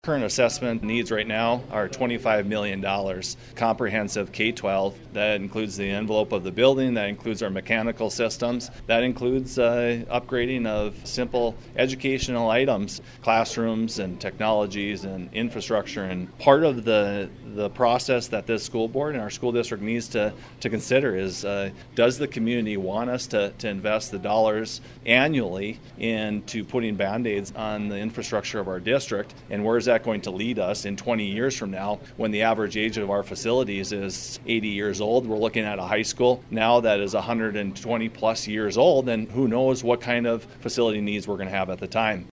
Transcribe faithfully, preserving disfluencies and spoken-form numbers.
Current assessment needs right now are twenty-five million dollars. Comprehensive K twelve, that includes the envelope of the building, that includes our mechanical systems, that includes uh, upgrading of simple educational items, classrooms and technologies and infrastructure. And part of the the process that this school board and our school district needs to, to consider is, uh, does the community want us to, to invest the dollars annually into putting Band-Aids on the infrastructure of our district, and where is that going to lead us in twenty years from now when the average age of our facilities is eighty years old? We're looking at a high school now that is one hundred twenty plus years old, and who knows what kind of facility needs we're going to have at the time.